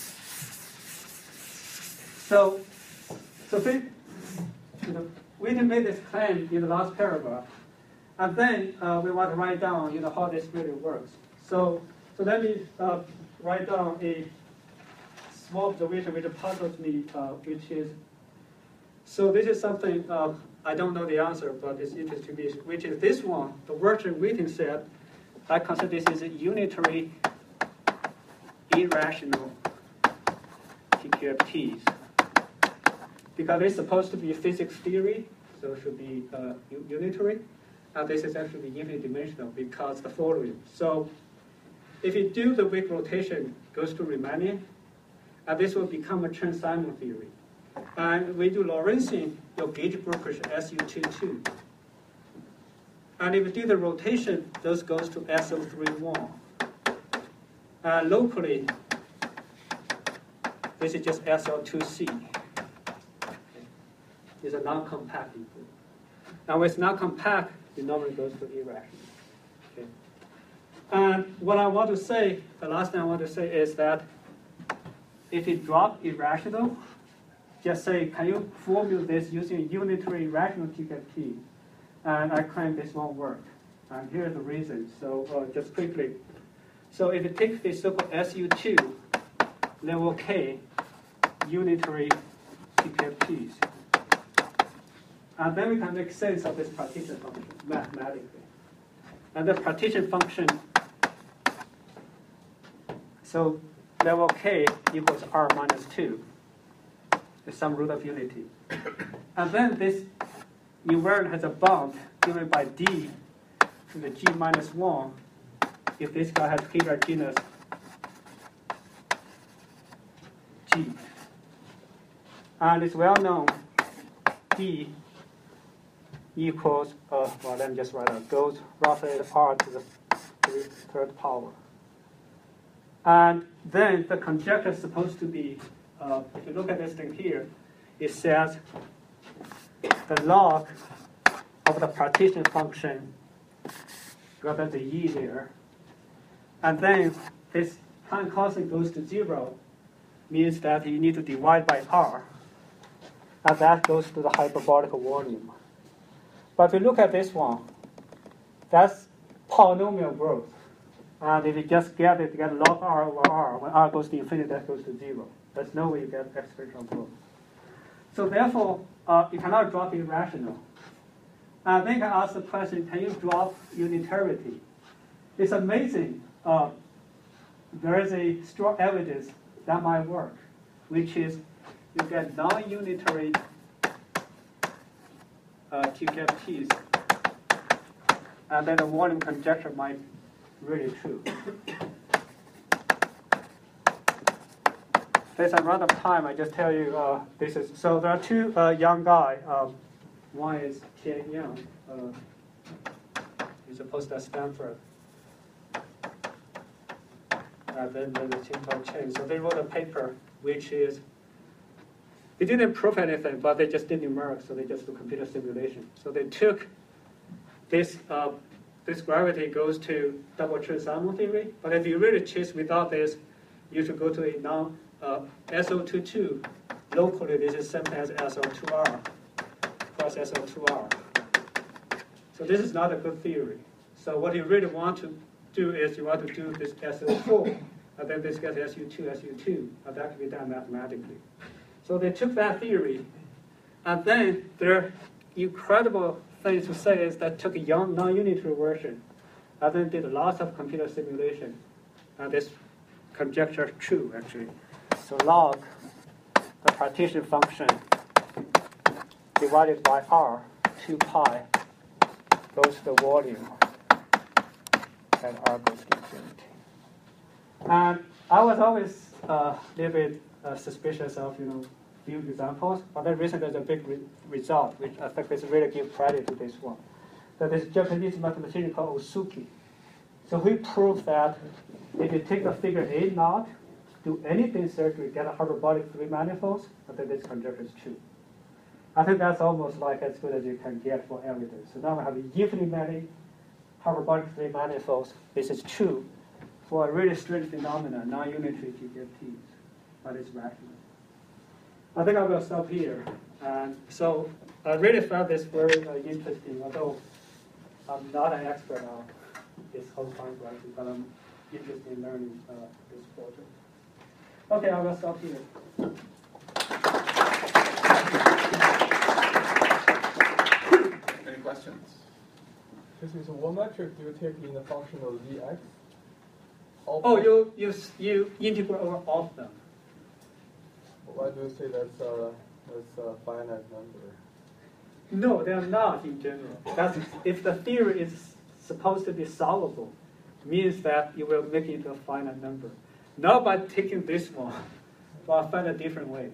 So, so we, you know, we did make this claim in the last paragraph, and then uh, we want to write down, you know, how this really works. So, so let me uh, write down a small observation which puzzles me, uh, which is. So this is something uh, I don't know the answer, but it's interesting to me, which is this one, the Virchow-Witten set. I consider this is a unitary irrational T Q F Ts. Because it's supposed to be physics theory, so it should be uh, unitary. And this is actually infinite dimensional because the following. So if you do the weak rotation, goes to Riemannian, and this will become a Chern-Simons theory. And we do Lorentzian, your gauge brokerage S U two two. And if you do the rotation, those goes to S O three one. And locally, this is just S L two C. It's a non-compact input. Now, when it's non-compact, it normally goes to irrational. Okay. And what I want to say, the last thing I want to say is that if you drop irrational, just say, can you formulate this using unitary rational T Q F T? And I claim this won't work. And here's the reason. So uh, just quickly. So if you take the so-called S U two, level K, unitary T Q F Ts, and then we can make sense of this partition function mathematically. And the partition function, so level K equals R minus two. Is some root of unity. And then this invariant has a bound given by D to the G minus one if this guy has heterogeneous G. And it's well known D equals, uh, well, let me just write out, goes roughly R to the third power. And then the conjecture is supposed to be, Uh, if you look at this thing here, it says the log of the partition function, got the E there, and then this time constant goes to zero, means that you need to divide by R, and that goes to the hyperbolic volume. But if you look at this one, that's polynomial growth. And if you just get it, you get log R over R. When R goes to infinity, that goes to zero. There's no way you get exponential growth. So therefore, uh, you cannot drop irrational. And then you can ask the question, can you drop unitarity? It's amazing. Uh, there is a strong evidence that might work, which is you get non-unitary uh, T Q F Ts, and then the volume conjecture might really true. Since I'm out of time, I just tell you uh, this is, so there are two uh, young guys. Um, one is Tian Yang. Uh, he's a postdoc at Stanford. And then there's Qingtao Chen. So they wrote a paper which is, they didn't prove anything, but they just did numerics, so they just do computer simulation. So they took this, uh, this gravity goes to double Chern-Simons theory, but if you really chase without this, you should go to a non Uh, S O two two, locally this is same as S O two R plus S O two R. So this is not a good theory. So what you really want to do is you want to do this S O four, and then this gets S U two, S U two, and that can be done mathematically. So they took that theory, and then they're incredible thing to say is that took a young non-unitary version and then did lots of computer simulation. And this conjecture is true, actually. So log the partition function divided by r, two pi, goes to the volume, and r goes to infinity. And I was always a uh, little bit uh, suspicious of, you know, few examples, but then recently there's a big re result, which I think is really give credit to this one. So this Japanese mathematician called Osuki. So he proved that if you take the figure A naught, do anything surgery, get a hyperbolic three manifolds, I think this conjecture is true. I think that's almost like as good as you can get for evidence. So now we have infinitely many hyperbolic three manifolds. This is true for a really strange phenomenon, non-unitary G P F Ts, but it's rational. I think I will stop here. And so I really found this very uh, interesting, although I'm not an expert on this whole concept, but I'm interested in learning uh, this project. Okay, I will stop here. Any questions? This is one metric do you take in the function of dx? All Oh, you, you, you integrate over all of them. Why do you say that's a, that's a finite number? No, they are not in general. That's, if the theory is supposed to be solvable, means that you will make it into a finite number. Not by taking this one, but find a different way.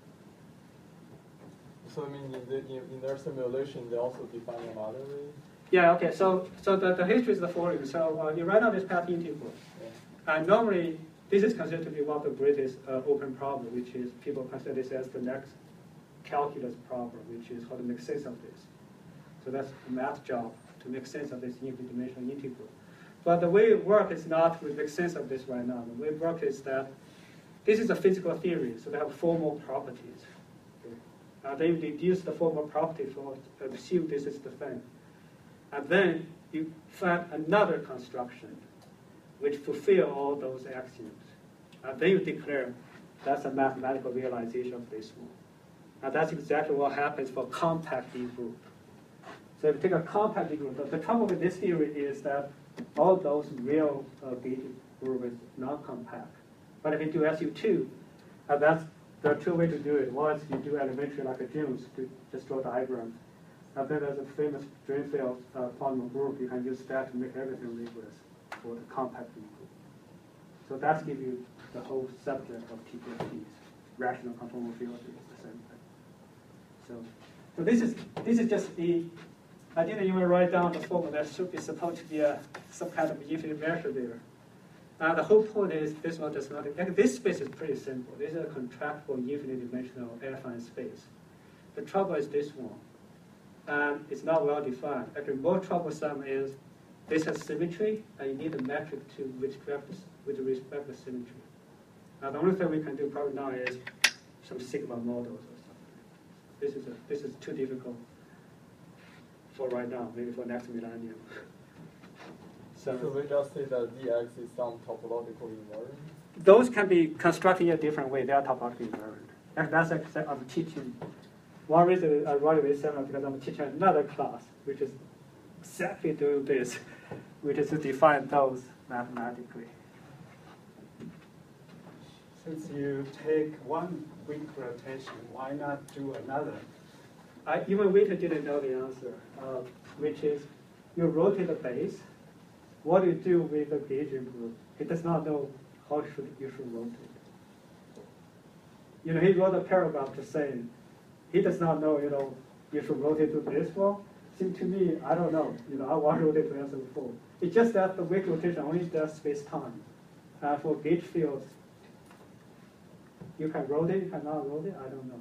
So I mean, in, the, in, in their simulation, they also define another way? Yeah, okay, so so the, the history is the following. So uh, you write out this path integral. Yeah. And normally, this is considered to be one of the greatest uh, open problems, which is people consider this as the next calculus problem, which is how to make sense of this. So that's a math job to make sense of this infinite dimensional integral. But the way it works is not to make sense of this right now. The way it works is that this is a physical theory, so they have formal properties. Okay? Uh, they reduce the formal property for uh, assume this is the thing. And then you find another construction which fulfill all those axioms. And then you declare that's a mathematical realization of this one. And that's exactly what happens for compact D group. So if you take a compact D group, the, the trouble with this theory is that all those real uh, D group is non-compact. But if you do S U two, and that's there are two ways to do it. One is you do elementary like a Jones to just draw diagrams. And then there's a famous Drinfeld uh, polynomial group. You can use that to make everything rigorous for the compact D group. So that gives you the whole subject of T P F Ts. Rational conformal field is the same thing. So, so this is this is just the. I didn't even write down the formula. There should be supposed to be a, some kind of infinite measure there. Uh, the whole point is this one does not. And this space is pretty simple. This is a contractible infinite dimensional affine space. The trouble is this one. And it's not well defined. Actually, more troublesome is this has symmetry, and you need a metric to with respect with respect to symmetry. Now, the only thing we can do probably now is some sigma models or something. This is a, this is too difficult for right now. Maybe for next millennium. So, So we just say that dx is some topological invariant? those can be constructed in a different way. They are topologically invariant. And that's exactly I'm teaching. One reason I wrote this seminar because I'm teaching another class, which is exactly doing this, which is to define those mathematically. Since you take one weak rotation, why not do another? I, even Witter didn't know the answer, uh, which is you rotate the base. What do you do with the gauge group? He does not know how should you should rotate. You know, he wrote a paragraph just saying he does not know, you know, you should rotate to this one. Seems to me, I don't know. You know, I want to rotate to answer before. It's just that the weak rotation only does space-time. Uh, for gauge fields, you can rotate, you cannot rotate, I don't know.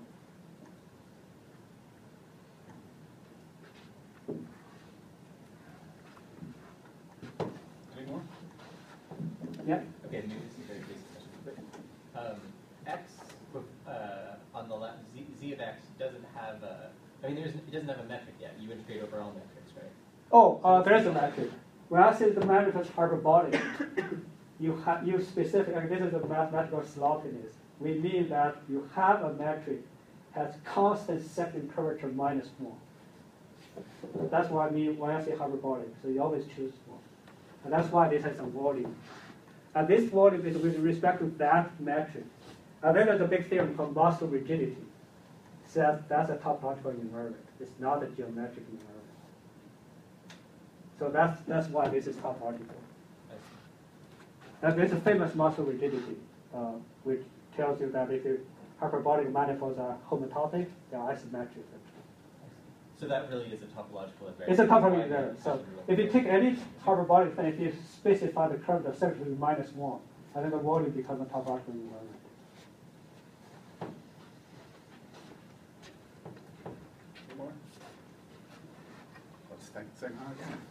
Any more? Yeah? Okay, maybe this is a very basic question. But um, x uh, on the left, z, z of x doesn't have a. I mean, there's it doesn't have a metric yet. You integrate over all metrics, right? Oh, uh, there's a metric. When I say the metric is hyperbolic, you have you specific. I mean, this is a mathematical sloppiness. We mean that you have a metric has constant second curvature minus one. That's why I mean when I say hyperbolic, so you always choose one. And that's why this has a volume. And this volume is with respect to that metric. And then there's a big theorem called Mossel rigidity. Says that's a topological invariant. It's not a geometric invariant. So that's that's why this is topological. And there's a famous Mossel rigidity, uh, which tells you that if your hyperbolic manifolds are homotopy, they are isometric. So that really is a topological invariant. It's a topological invariant. So if you take any hyperbolic thing, if you specify the curvature essentially minus one, and then the volume becomes a topological invariant. More? Let's think, think, again.